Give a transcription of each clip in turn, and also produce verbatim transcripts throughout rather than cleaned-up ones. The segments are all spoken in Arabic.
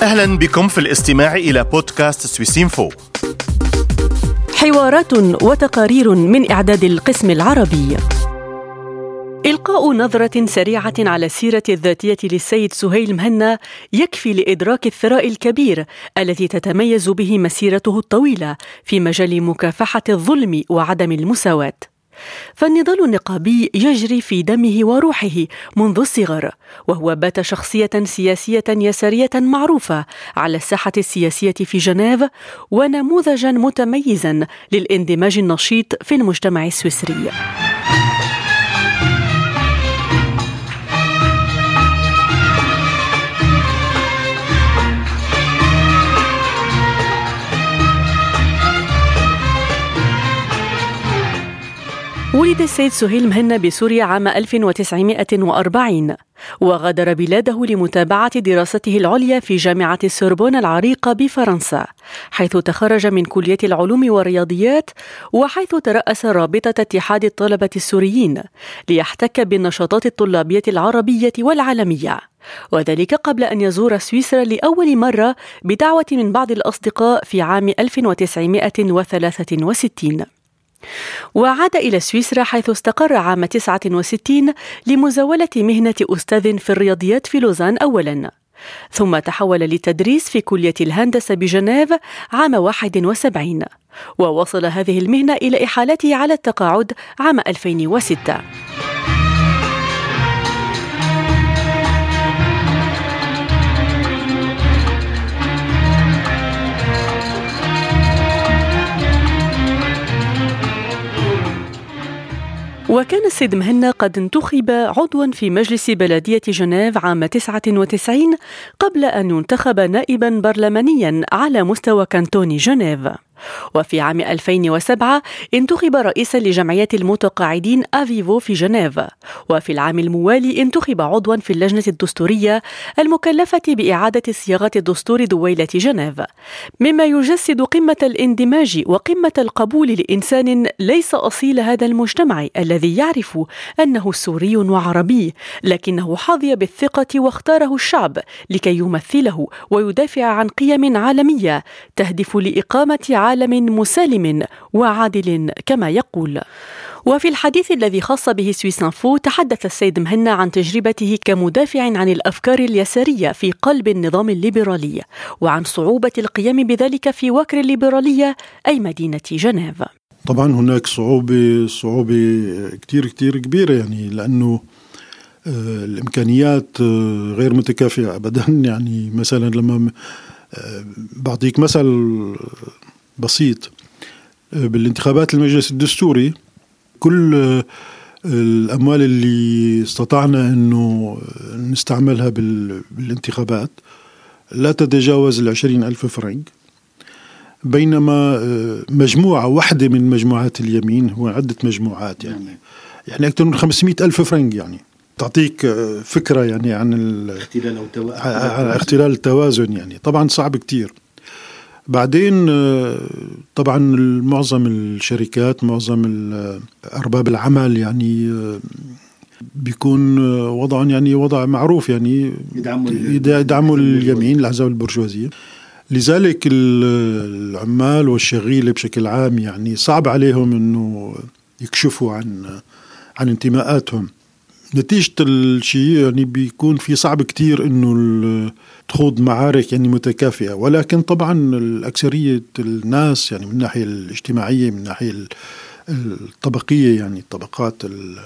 أهلا بكم في الاستماع إلى بودكاست سويسينفو. حوارات وتقارير من إعداد القسم العربي. إلقاء نظرة سريعة على السيرة الذاتية للسيد سهيل مهنا يكفي لإدراك الثراء الكبير الذي تتميز به مسيرته الطويلة في مجال مكافحة الظلم وعدم المساواة. فالنضال النقابي يجري في دمه وروحه منذ الصغر، وهو بات شخصية سياسية يسارية معروفة على الساحة السياسية في جنيف، ونموذجا متميزا للاندماج النشيط في المجتمع السويسري. ولد السيد سهيل مهنا بسوريا عام ألف وتسعمائة وأربعين، وغادر بلاده لمتابعة دراسته العليا في جامعة السوربون العريقة بفرنسا، حيث تخرج من كلية العلوم والرياضيات، وحيث ترأس رابطة اتحاد الطلبة السوريين ليحتك بالنشاطات الطلابية العربية والعالمية، وذلك قبل أن يزور سويسرا لأول مرة بدعوة من بعض الأصدقاء في عام ألف وتسعمائة وثلاثة وستين. وعاد إلى سويسرا حيث استقر عام تسعة وستين لمزاولة مهنة أستاذ في الرياضيات في لوزان أولا، ثم تحول للتدريس في كلية الهندسة بجنيف عام واحد وسبعين، ووصل هذه المهنة إلى إحالته على التقاعد عام ألفين وستة. وكان السيد مهنا قد انتخب عضوا في مجلس بلدية جنيف عام تسعة وتسعين قبل أن ينتخب نائبا برلمانيا على مستوى كانتون جنيف. وفي عام ألفين وسبعة انتخب رئيسا لجمعية المتقاعدين أفيفو في جنيف، وفي العام الموالي انتخب عضوا في اللجنة الدستورية المكلفة بإعادة صياغة دستور دويلة جنيف، مما يجسد قمة الاندماج وقمة القبول لإنسان ليس أصيل هذا المجتمع الذي يعرف أنه سوري وعربي، لكنه حظي بالثقة واختاره الشعب لكي يمثله ويدافع عن قيم عالمية تهدف لإقامة عالم مسالم وعادل كما يقول. وفي الحديث الذي خاص به سويسينفو تحدث السيد مهنا عن تجربته كمدافع عن الأفكار اليسارية في قلب النظام الليبرالي، وعن صعوبة القيام بذلك في وكر الليبرالية أي مدينة جنيف. طبعا هناك صعوبة صعوبة كتير كتير كبيرة، يعني لأنه الإمكانيات غير متكافئة أبدا. يعني مثلا لما بعطيك مثل بسيط، بالانتخابات المجلس الدستوري كل الأموال اللي استطعنا أنه نستعملها بالانتخابات لا تتجاوز العشرين ألف فرنك، بينما مجموعة واحدة من مجموعات اليمين، هو عدة مجموعات يعني يعني أكثر من خمسمائة ألف فرنك. يعني تعطيك فكرة يعني عن الاختلال أو التوازن. عن اختلال التوازن يعني طبعا صعب كتير. بعدين طبعا معظم الشركات، معظم أرباب العمل يعني بيكون وضعا يعني وضع معروف، يعني يدعموا اليمين، الأحزاب البرجوازية. لذلك العمال والشغيلة بشكل عام يعني صعب عليهم إنه يكشفوا عن عن انتماءاتهم. نتيجة الشيء يعني بيكون في صعب كتير إنه تخوض معارك يعني متكافئة، ولكن طبعا الأكثرية الناس يعني من الناحية الاجتماعية، من الناحية الطبقية، يعني الطبقات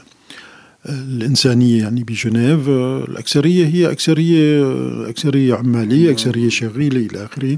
الإنسانية يعني بجنيف الأكثرية هي أكثرية أكثرية عمالية، أكثرية شغيلة إلى آخره.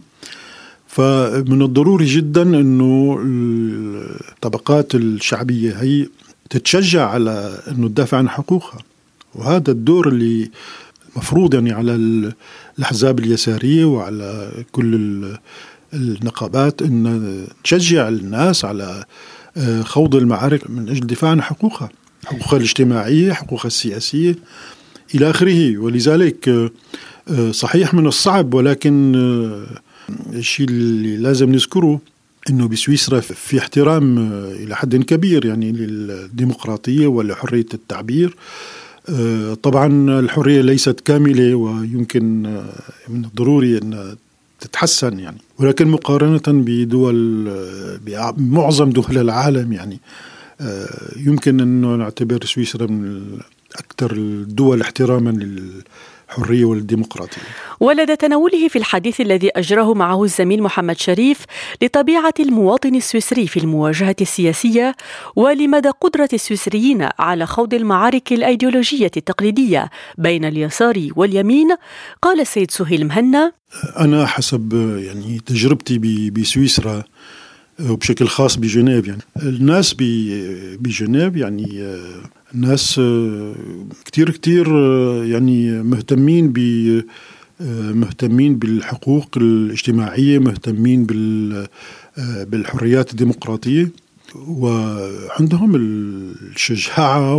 فمن الضروري جدا إنه الطبقات الشعبية هي تتشجع على إنه تدافع عن حقوقها، وهذا الدور اللي مفروض يعني على الأحزاب اليسارية وعلى كل النقابات إن تشجع الناس على خوض المعارك من أجل الدفاع عن حقوقها، حقوقها الاجتماعية، حقوقها السياسية إلى آخره. ولذلك صحيح من الصعب، ولكن الشيء اللي لازم نذكره إنه بسويسرا في احترام إلى حد كبير يعني للديمقراطية ولحرية التعبير، طبعا الحرية ليست كاملة ويمكن من الضروري أن تتحسن يعني، ولكن مقارنة بدول بمعظم دول العالم يعني يمكن أن نعتبر سويسرا من أكثر الدول احتراما للحرية والديمقراطية. ولدى تناوله في الحديث الذي أجراه معه الزميل محمد شريف لطبيعة المواطن السويسري في المواجهة السياسية ولمدى قدرة السويسريين على خوض المعارك الأيديولوجية التقليدية بين اليسار واليمين، قال السيد سهيل مهنا: أنا حسب يعني تجربتي بسويسرا وبشكل خاص بجنيف، يعني الناس بجنيف يعني الناس كتير كتير يعني مهتمين ب مهتمين بالحقوق الاجتماعية، مهتمين بالحريات الديمقراطية، وعندهم الشجاعة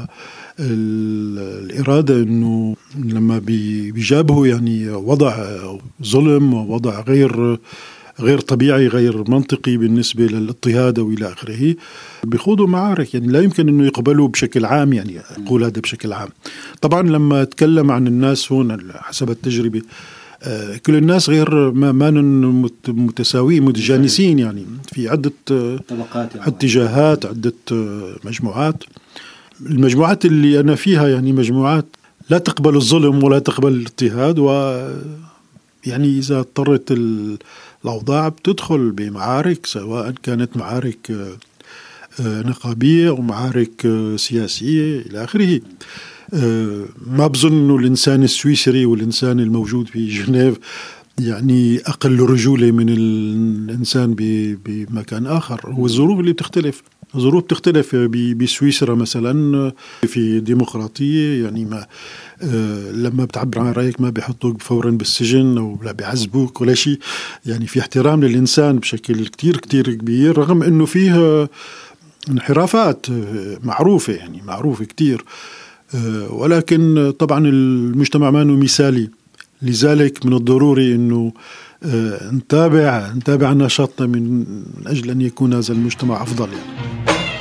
والإرادة إنه لما بيجابهوا يعني وضع ظلم ووضع غير غير طبيعي غير منطقي بالنسبة للاضطهاد وإلى آخره بيخوضوا معارك، يعني لا يمكن أنه يقبلوا بشكل عام، يعني أقول هذا بشكل عام. طبعا لما أتكلم عن الناس هون حسب التجربة كل الناس غير ما ما متساويين متجانسين، يعني في عدة اتجاهات عدة مجموعات. المجموعات اللي أنا فيها يعني مجموعات لا تقبل الظلم ولا تقبل الاضطهاد، و يعني إذا اضطرت الأوضاع بتدخل بمعارك، سواء كانت معارك نقابية أو معارك سياسية إلى آخره. ما بظن أنه الإنسان السويسري والإنسان الموجود في جنيف يعني أقل رجولة من الإنسان بمكان آخر، والظروف اللي بتختلف. الظروف بتختلف بسويسرا مثلا في ديمقراطية، يعني ما آه لما بتعبر عن رأيك ما بيحطوك فورا بالسجن أو لا بيعذبوك ولا شيء، يعني في احترام للإنسان بشكل كتير كتير كبير، رغم أنه فيه انحرافات معروفة يعني معروفة كتير، آه ولكن طبعا المجتمع ما أنه مثالي، لذلك من الضروري أنه آه نتابع نتابع نشاطنا من أجل أن يكون هذا المجتمع أفضل يعني.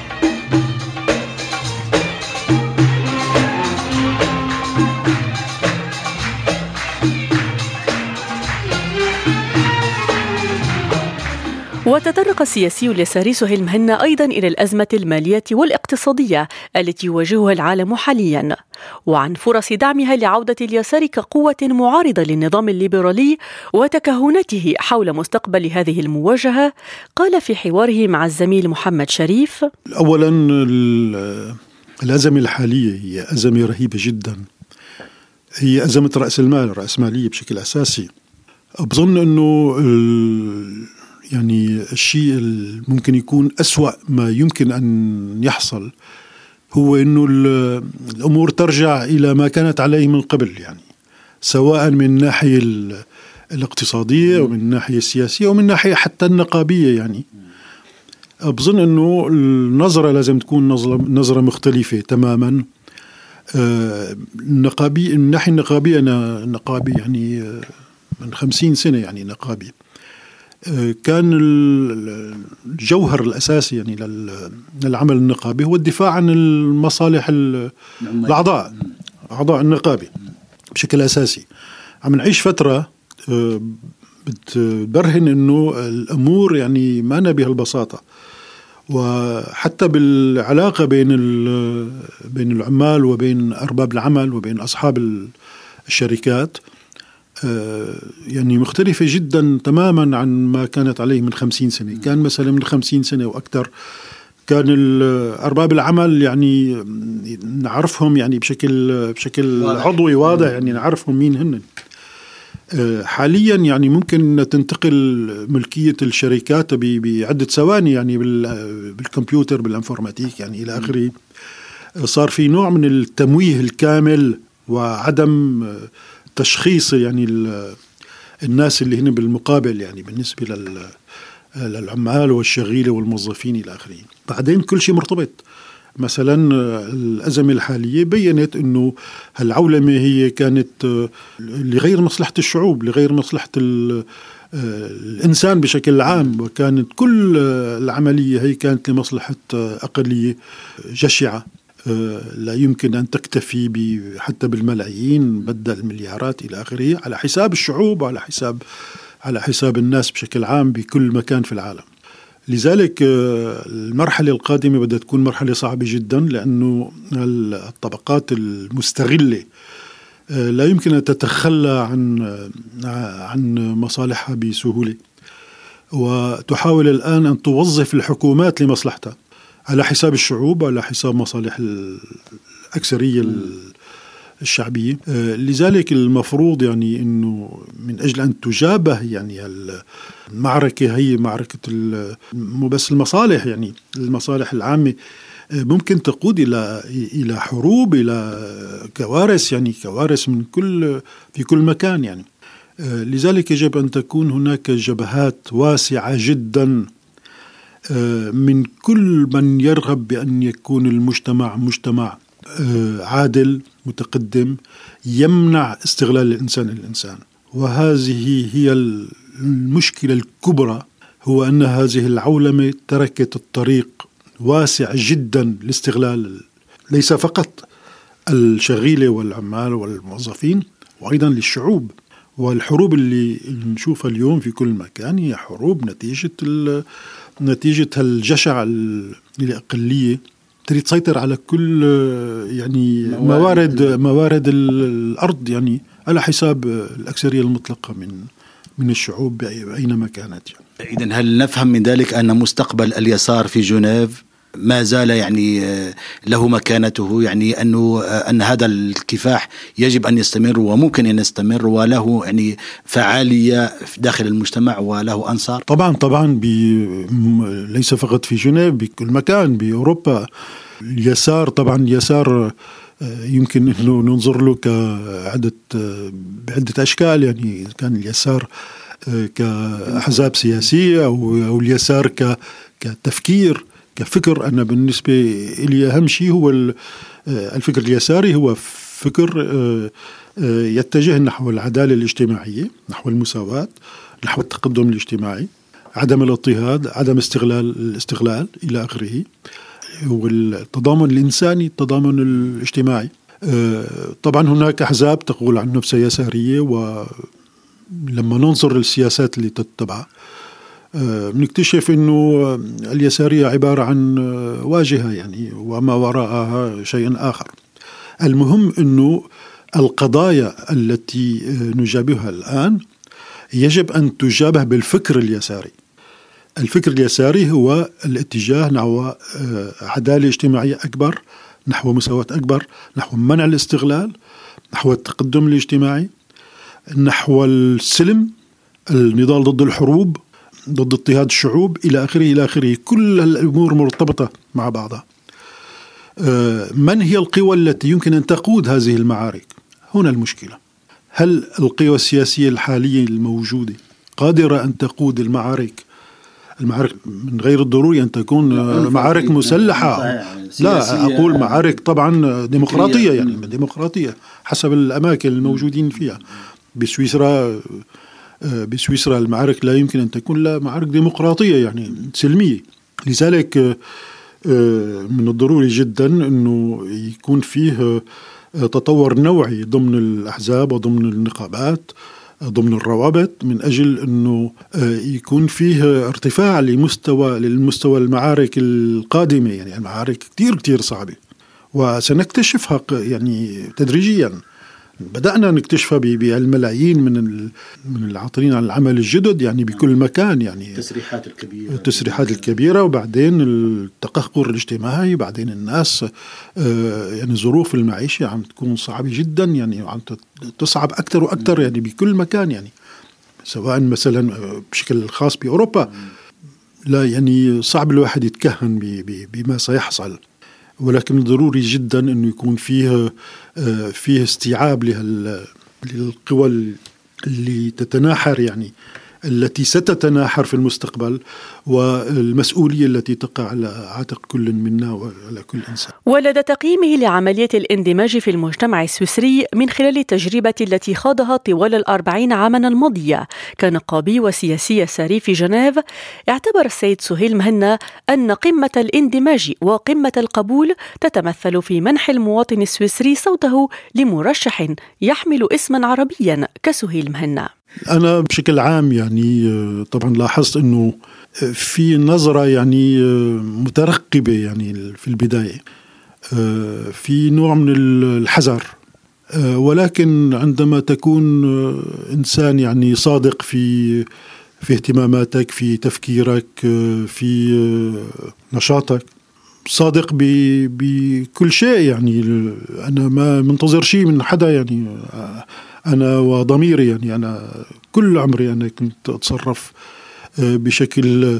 وتطرق السياسي اليساري سهيل مهنا أيضا إلى الأزمة المالية والاقتصادية التي يواجهها العالم حاليا، وعن فرص دعمها لعودة اليسار كقوة معارضة للنظام الليبرالي وتكهنته حول مستقبل هذه المواجهة. قال في حواره مع الزميل محمد شريف: أولا الأزمة الحالية هي أزمة رهيبة جدا، هي أزمة رأس المال الرأسمالية بشكل أساسي. أظن أنه يعني الشيء الممكن يكون أسوأ ما يمكن أن يحصل هو أنه الأمور ترجع إلى ما كانت عليه من قبل، يعني سواء من الناحية الاقتصادية ومن الناحية السياسية ومن الناحية حتى النقابية. يعني أظن أنه النظرة لازم تكون نظرة مختلفة تماما. النقابي من الناحية النقابية أنا نقابي يعني من خمسين سنة، يعني نقابي كان الجوهر الأساسي يعني للعمل النقابي هو الدفاع عن المصالح الأعضاء أعضاء النقابي بشكل أساسي. عم نعيش فترة بتبرهن إنه الأمور يعني ما نبيها البساطة، وحتى بالعلاقة بين بين العمال وبين أرباب العمل وبين أصحاب الشركات يعني مختلفة جدا تماما عن ما كانت عليه من خمسين سنة. كان مثلا من خمسين سنة وأكثر كان أرباب العمل يعني نعرفهم يعني بشكل بشكل عضوي واضح، يعني نعرفهم مين هن. حاليا يعني ممكن تنتقل ملكية الشركات بعدة ثواني، يعني بالكمبيوتر بالانفورماتيك يعني إلى آخره. صار في نوع من التمويه الكامل وعدم تشخيص يعني الناس اللي هنا بالمقابل، يعني بالنسبة للعمال والشغيلة والموظفين إلى آخره. بعدين كل شيء مرتبط. مثلا الأزمة الحالية بيّنت أنه هالعولمة هي كانت لغير مصلحة الشعوب، لغير مصلحة الإنسان بشكل عام، وكانت كل العملية هي كانت لمصلحة أقلية جشعة. لا يمكن أن تكتفي حتى بالملايين بدل المليارات إلى آخره على حساب الشعوب وعلى حساب على حساب الناس بشكل عام بكل مكان في العالم. لذلك المرحلة القادمة بدها تكون مرحلة صعبة جدا، لأنه الطبقات المستغلة لا يمكن أن تتخلى عن عن مصالحها بسهولة، وتحاول الآن أن توظف الحكومات لمصلحتها على حساب الشعوب وعلى حساب مصالح الأكثرية الشعبية. لذلك المفروض يعني أنه من أجل أن تجابه يعني المعركة هي معركة مو بس المصالح، يعني المصالح العامة ممكن تقود إلى إلى حروب، إلى كوارث، يعني كوارث من كل في كل مكان يعني. لذلك يجب أن تكون هناك جبهات واسعة جدا من كل من يرغب بأن يكون المجتمع مجتمع عادل متقدم يمنع استغلال الإنسان الإنسان. وهذه هي المشكلة الكبرى، هو أن هذه العولمة تركت الطريق واسع جدا لاستغلال ليس فقط الشغيلة والعمال والموظفين وأيضا للشعوب. والحروب اللي نشوفها اليوم في كل مكان هي حروب نتيجة نتيجة الجشع الأقلية تريد تسيطر على كل يعني موارد موارد الأرض، يعني على حساب الأكثرية المطلقة من من الشعوب أينما كانت يعني. إذن هل نفهم من ذلك أن مستقبل اليسار في جنيف ما زال يعني له مكانته، يعني أنه أن هذا الكفاح يجب أن يستمر وممكن أن يستمر وله يعني فعالية داخل المجتمع وله أنصار؟ طبعا طبعا ليس فقط في جنيف، بكل مكان بأوروبا. اليسار طبعا اليسار يمكن أنه ننظر له كعدة بعدة أشكال، يعني كان اليسار كأحزاب سياسية أو اليسار كتفكير كفكر. أنا بالنسبة لي أهم شيء هو الفكر اليساري، هو فكر يتجه نحو العدالة الاجتماعية، نحو المساواة، نحو التقدم الاجتماعي، عدم الاضطهاد، عدم استغلال الاستغلال إلى آخره، والتضامن الإنساني، التضامن الاجتماعي. طبعا هناك أحزاب تقول عن نفسها يسارية، ولما ننظر للسياسات اللي تتبع نكتشف أنه اليسارية عبارة عن واجهة يعني، وما وراءها شيء آخر. المهم أنه القضايا التي نجابهها الآن يجب أن تجابه بالفكر اليساري. الفكر اليساري هو الاتجاه نحو عدالة اجتماعية أكبر، نحو مساواة أكبر، نحو منع الاستغلال، نحو التقدم الاجتماعي، نحو السلم، النضال ضد الحروب، ضد اضطهاد الشعوب إلى آخره إلى آخره. كل الأمور مرتبطة مع بعضها. من هي القوى التي يمكن أن تقود هذه المعارك؟ هنا المشكلة. هل القوى السياسية الحالية الموجودة قادرة أن تقود المعارك؟ المعارك من غير الضروري أن تكون معارك مسلحة، لا أقول معارك طبعا ديمقراطية، يعني ديمقراطية حسب الأماكن الموجودين فيها. بسويسرا بسويسرا المعارك لا يمكن أن تكون لا معارك ديمقراطية يعني سلمية. لذلك من الضروري جدا أنه يكون فيه تطور نوعي ضمن الأحزاب وضمن النقابات ضمن الروابط، من أجل أنه يكون فيه ارتفاع لمستوى للمستوى المعارك القادمة، يعني المعارك كتير كتير صعبة وسنكتشفها يعني تدريجيا. بدأنا نكتشفها بالملايين من من العاطلين عن العمل الجدد يعني بكل مكان، يعني التسريحات الكبيرة التسريحات الكبيرة وبعدين التقهقر الاجتماعي، بعدين الناس يعني ظروف المعيشة عم تكون صعبة جدا، يعني عم تصعب أكثر وأكثر يعني بكل مكان، يعني سواء مثلا بشكل خاص بأوروبا لا يعني صعب الواحد يتكهن بما سيحصل. ولكن ضروري جدا أنه يكون فيه فيه استيعاب للقوى اللي تتناحر يعني التي ستتناحر في المستقبل والمسؤولية التي تقع على عاتق كل منا وعلى كل إنسان. ولدى تقييمه لعملية الاندماج في المجتمع السويسري من خلال التجربة التي خاضها طوال الأربعين عاما الماضية كنقابي وسياسي ساري في جنيف، اعتبر السيد سهيل مهنا أن قمة الاندماج وقمة القبول تتمثل في منح المواطن السويسري صوته لمرشح يحمل اسما عربيا كسهيل مهنا. أنا بشكل عام يعني طبعا لاحظت أنه في نظرة يعني مترقبة يعني في البداية، في نوع من الحذر، ولكن عندما تكون إنسان يعني صادق في في اهتماماتك، في تفكيرك، في نشاطك، صادق بكل شيء، يعني أنا ما منتظر شيء من حدا، يعني أنا وضميري، يعني أنا كل عمري أنا كنت أتصرف بشكل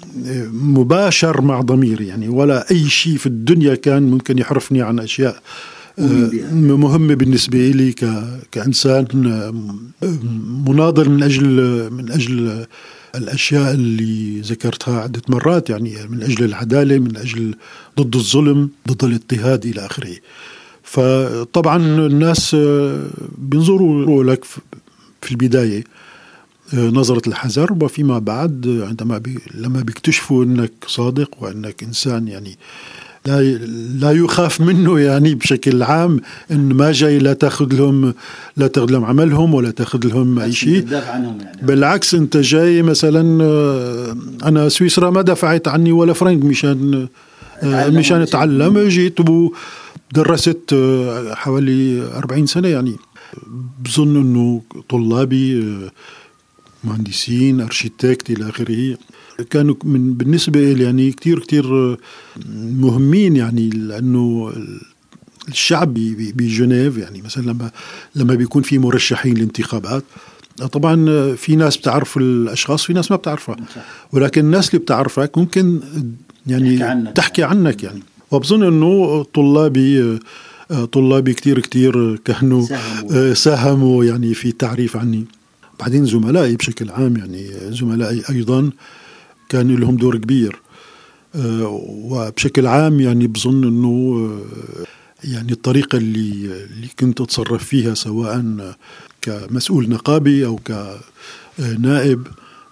مباشر مع ضميري، يعني ولا أي شيء في الدنيا كان ممكن يحرفني عن أشياء مهمة بالنسبة لي كإنسان مناضل من أجل من أجل الأشياء اللي ذكرتها عدة مرات، يعني من أجل العدالة، من أجل ضد الظلم، ضد الاضطهاد إلى آخره. فطبعا الناس بينظروا لك في البداية نظرة الحذر، وفيما بعد عندما بي لما بيكتشفوا أنك صادق وأنك إنسان يعني لا لا يخاف منه، يعني بشكل عام، إن ما جاي لا تأخذ لهم لا تأخذ لهم عملهم ولا تأخذ لهم أي شيء، يعني. بالعكس أنت جاي مثلا، أنا سويسرا ما دفعت عني ولا فرنك مشان مشان أتعلم، جيت ودرست حوالي أربعين سنة، يعني بظن أنه طلابي مهندسين، أرشيتكت إلى آخره، كانوا من بالنسبة لي يعني كتير كتير مهمين، يعني لأنه الشعب بجنيف يعني مثلا لما لما بيكون في مرشحين للانتخابات، طبعا في ناس بتعرف الأشخاص، في ناس ما بتعرفها، ولكن الناس اللي بتعرفك ممكن يعني تحكي عنك, تحكي عنك يعني. وبظن أنه طلابي طلابي كتير كتير كانوا ساهموا, ساهموا يعني في التعريف عني. بعدين زملائي بشكل عام، يعني زملائي أيضا كان لهم دور كبير، وبشكل عام يعني بظن أنه يعني الطريقة اللي اللي كنت أتصرف فيها سواء كمسؤول نقابي أو كنائب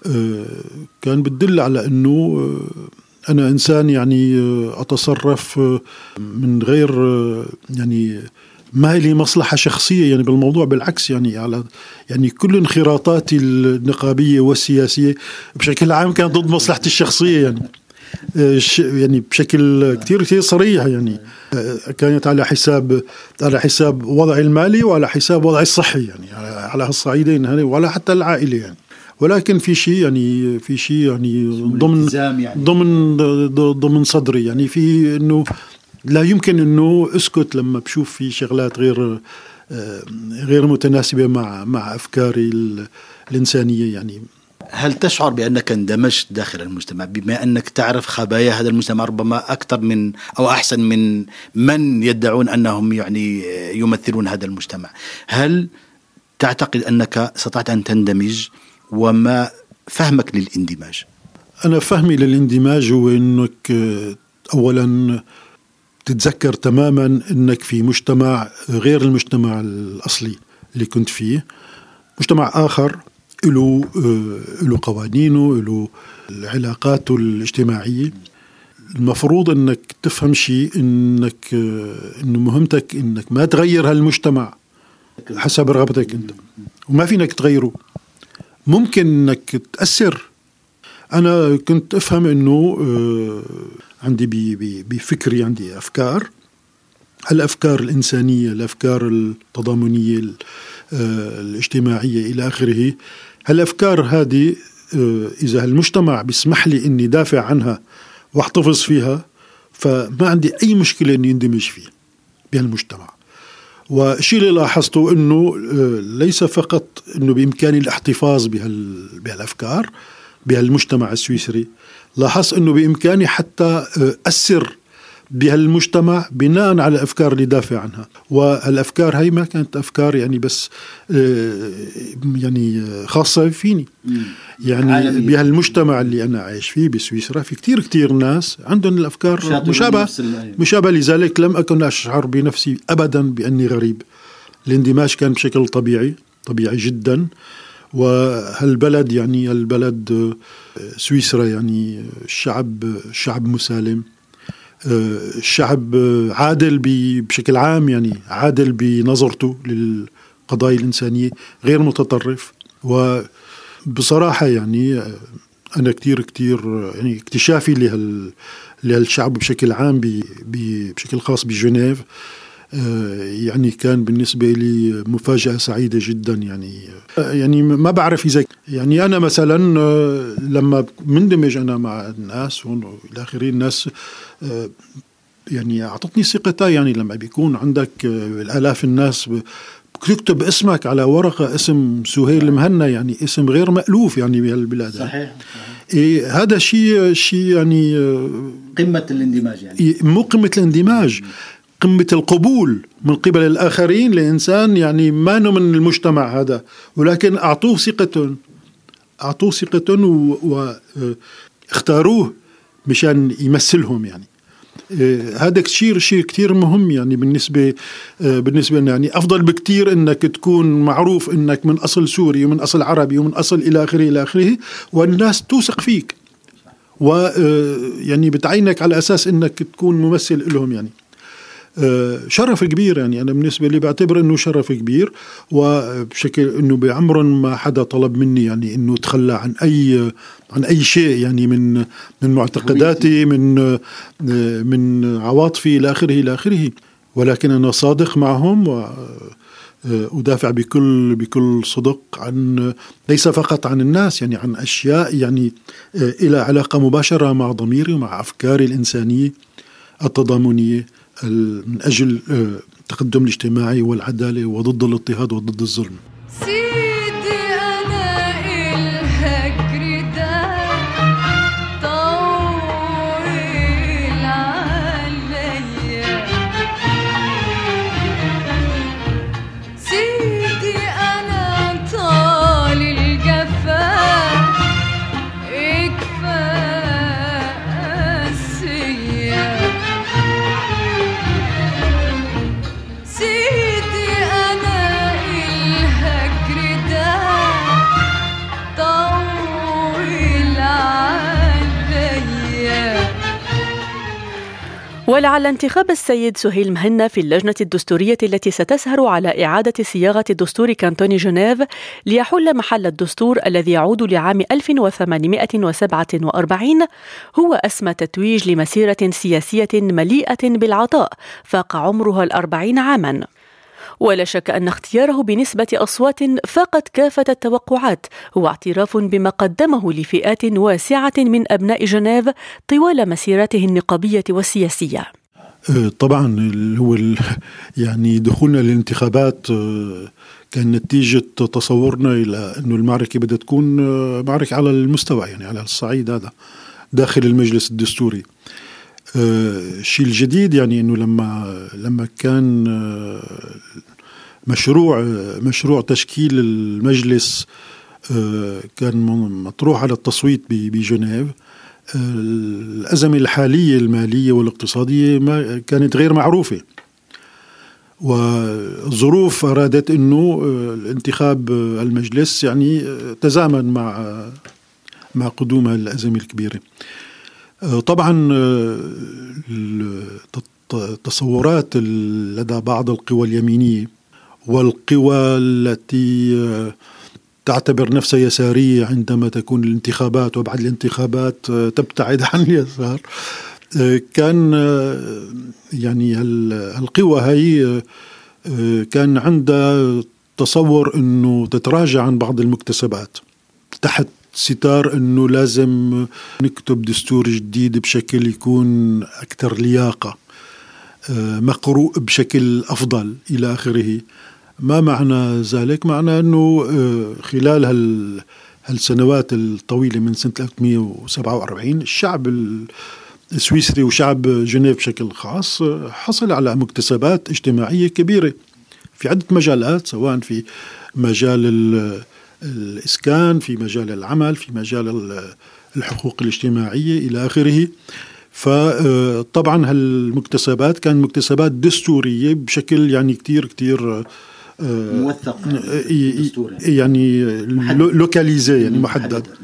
كان بتدل على أنه أنا إنسان يعني أتصرف من غير يعني ما لي مصلحة شخصية يعني بالموضوع، بالعكس يعني على يعني كل انخراطاتي النقابية والسياسية بشكل عام كانت ضد مصلحتي الشخصية، يعني يعني بشكل كتير كتير صريح، يعني كانت على حساب على حساب وضعي المالي وعلى حساب وضعي الصحي، يعني على هالصعيدين هذه، ولا حتى العائلة يعني. ولكن في شيء يعني في شيء يعني ضمن يعني ضمن ضمن صدري، يعني في إنه لا يمكن إنه أسكت لما بشوف في شغلات غير غير متناسبة مع مع أفكاري الإنسانية يعني. هل تشعر بأنك اندمجت داخل المجتمع بما أنك تعرف خبايا هذا المجتمع ربما أكثر من أو أحسن من من يدعون أنهم يعني يمثلون هذا المجتمع؟ هل تعتقد أنك استطعت أن تندمج؟ وما فهمك للاندماج؟ أنا فهمي للاندماج هو أنك أولا تتذكر تماما أنك في مجتمع غير المجتمع الأصلي اللي كنت فيه، مجتمع آخر له له قوانينه، له علاقاته الاجتماعية. المفروض أنك تفهم شيء، أنك أنه مهمتك أنك ما تغير هالمجتمع حسب رغبتك أنت، وما فينك تغيره، ممكن أنك تأثر. أنا كنت أفهم أنه عندي بفكري عندي أفكار، الأفكار الإنسانية، الأفكار التضامنية الاجتماعية إلى آخره. هالأفكار هذه إذا المجتمع بيسمح لي أني دافع عنها واحتفظ فيها، فما عندي أي مشكلة أني اندمج فيه بهالمجتمع. والشيء اللي لاحظته أنه ليس فقط أنه بإمكاني الاحتفاظ بهالأفكار بهالمجتمع السويسري، لاحظت أنه بإمكاني حتى أثر بهالمجتمع بناء على الأفكار اللي دافع عنها. والأفكار هاي ما كانت أفكار يعني بس يعني خاصة فيني، يعني بهالمجتمع اللي أنا عايش فيه بسويسرا في كتير كتير ناس عندهم الأفكار مشابهة مشابهة لذلك لم أكن أشعر بنفسي أبدا بأني غريب. الاندماج كان بشكل طبيعي طبيعي جدا. وهالبلد يعني البلد سويسرا يعني الشعب شعب مسالم، الشعب عادل بشكل عام، يعني عادل بنظرته للقضايا الإنسانية، غير متطرف. وبصراحة يعني أنا كتير كتير يعني اكتشافي لهال لهالشعب بشكل عام بشكل خاص بجنيف يعني كان بالنسبة لي مفاجأة سعيدة جدا. يعني يعني ما بعرف إذا يعني أنا مثلا لما مندمج أنا مع الناس وإلى آخره، الناس يعني أعطتني ثقتها. يعني لما بيكون عندك الآلاف الناس بتكتب اسمك على ورقة، اسم سهيل مهنا يعني اسم غير مألوف يعني بهالبلاد. صحيح. إيه هذا شيء شيء يعني قمة الاندماج، يعني مو قمة الاندماج، قمة القبول من قبل الآخرين لإنسان يعني ما من المجتمع هذا، ولكن أعطوه ثقة أعطوه ثقة واختاروه مشان يمثلهم. يعني هذا شيء شيء كتير مهم يعني بالنسبة بالنسبة لنا. يعني أفضل بكتير إنك تكون معروف إنك من أصل سوري ومن أصل عربي ومن أصل إلى آخره إلى آخره، والناس توثق فيك ويعني بتعينك على أساس إنك تكون ممثل لهم. يعني شرف كبير. يعني أنا بالنسبة لي بعتبر أنه شرف كبير، وبشكل أنه بعمر ما حدا طلب مني يعني أنه تخلى عن أي عن أي شيء يعني من من معتقداتي من من عواطفي إلى آخره إلى آخره. ولكن أنا صادق معهم وأدافع بكل بكل صدق عن ليس فقط عن الناس، يعني عن أشياء يعني إلى علاقة مباشرة مع ضميري ومع أفكاري الإنسانية التضامنية من أجل التقدم الاجتماعي والعدالة وضد الاضطهاد وضد الظلم. سيدي أنا إلهك رداء طويل علي، سيدي أنا طال الجفاء إكفاء السيا، سيدي أنا إلهك رداء طويل علي. ولعل انتخاب السيد سهيل مهنا في اللجنة الدستورية التي ستسهر على إعادة صياغة دستور كانتون جنيف ليحل محل الدستور الذي يعود لعام ألف وثمانمائة وسبعة وأربعين هو أسمى تتويج لمسيرة سياسية مليئة بالعطاء فاق عمرها الأربعين عاماً. ولا شك أن اختياره بنسبة أصوات فاقت كافة التوقعات هو اعتراف بما قدمه لفئات واسعة من أبناء جنيف طوال مسيرته النقابية والسياسية. طبعا هو يعني دخولنا للانتخابات كان نتيجة تصورنا إلى أنه المعركة بدها تكون معركة على المستوى، يعني على الصعيد هذا داخل المجلس الدستوري. الشيء الجديد يعني أنه لما لما كان مشروع مشروع تشكيل المجلس كان مطروح على التصويت بجنيف، الأزمة الحالية المالية والاقتصادية ما كانت غير معروفة، والظروف أرادت أنه الانتخاب المجلس يعني تزامن مع مع قدوم الأزمة الكبيرة. طبعا التصورات لدى بعض القوى اليمينية والقوى التي تعتبر نفسها يسارية عندما تكون الانتخابات وبعد الانتخابات تبتعد عن اليسار، كان يعني القوى هاي كان عندها تصور أنه تتراجع عن بعض المكتسبات تحت ستار أنه لازم نكتب دستور جديد بشكل يكون أكثر لياقة، مقروء بشكل أفضل إلى آخره. ما معنى ذلك؟ معنى أنه خلال هالسنوات الطويلة من سنة ألف وثمانمائة وسبعة وأربعين الشعب السويسري وشعب جنيف بشكل خاص حصل على مكتسبات اجتماعية كبيرة في عدة مجالات، سواء في مجال الإسكان، في مجال العمل، في مجال الحقوق الاجتماعية إلى آخره. فطبعا هالمكتسبات كان مكتسبات دستورية بشكل يعني كتير كتير موثق يعني لوكاليزي يعني محدد, محدد.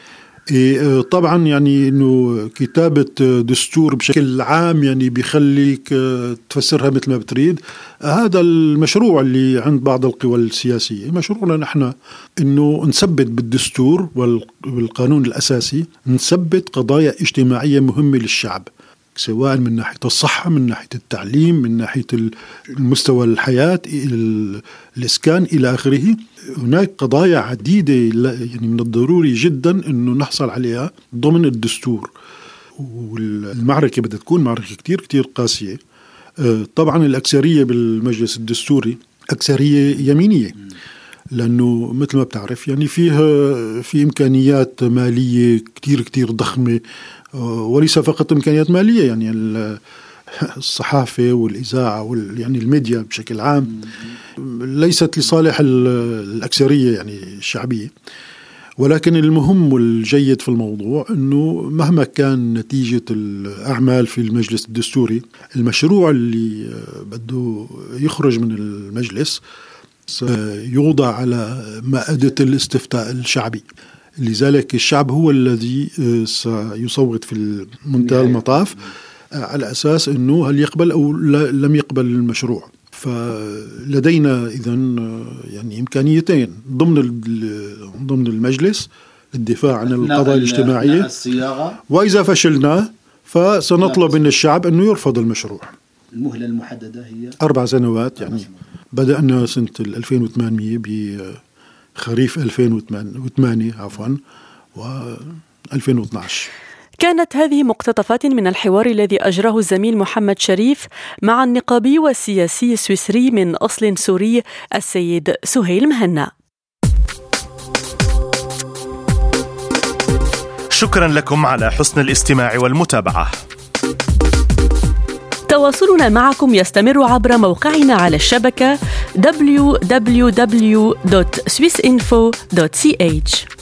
طبعا يعني انه كتابة دستور بشكل عام يعني بيخليك تفسرها مثل ما بتريد. هذا المشروع اللي عند بعض القوى السياسية، مشروعنا نحن انه نثبت بالدستور والقانون الاساسي نثبت قضايا اجتماعية مهمة للشعب، سواء من ناحية الصحة، من ناحية التعليم، من ناحية المستوى الحياة، الإسكان إلى آخره. هناك قضايا عديدة يعني من الضروري جدا أنه نحصل عليها ضمن الدستور، والمعركة بدها تكون معركة كتير كتير قاسية. طبعا الأكثرية بالمجلس الدستوري أكثرية يمينية، لأنه مثل ما بتعرف يعني فيها في إمكانيات مالية كتير كتير ضخمة، وليس فقط إمكانيات مالية، يعني الصحافة والإذاعة وال يعني الميديا بشكل عام ليست لصالح الأكثرية يعني الشعبية. ولكن المهم والجيد في الموضوع أنه مهما كان نتيجة الأعمال في المجلس الدستوري، المشروع اللي بده يخرج من المجلس سيوضع على مائدة الاستفتاء الشعبي. لذلك الشعب هو الذي سيصوت في منتهى المطاف على أساس أنه هل يقبل أو لم يقبل المشروع. فلدينا إذن يعني إمكانيتين ضمن ضمن المجلس للدفاع عن القضايا الاجتماعية، وإذا فشلنا فسنطلب من الشعب أنه يرفض المشروع. المهلة المحددة هي أربع سنوات، يعني بدأنا سنة ألفين وثمانية بخريف ألفين وثمانية عفوا و2012. كانت هذه مقتطفات من الحوار الذي أجراه الزميل محمد شريف مع النقابي والسياسي السويسري من أصل سوري السيد سهيل مهنا. شكرا لكم على حسن الاستماع والمتابعة. تواصلنا معكم يستمر عبر موقعنا على الشبكة دبليو دبليو دبليو دوت سويس إنفو دوت سي إتش.